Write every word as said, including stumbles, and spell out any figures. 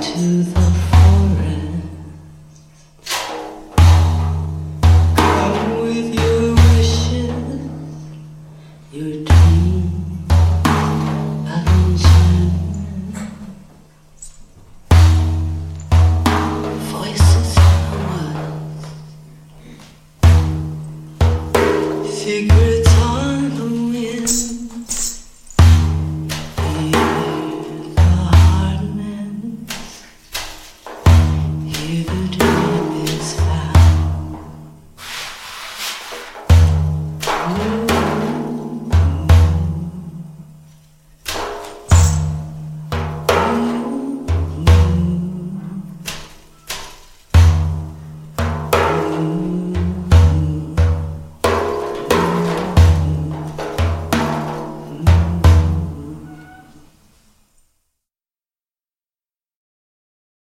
to the forest. Come with your wishes, your dreams of enchantment. Voices in the woods, secrets on the wind. Here the dream is found.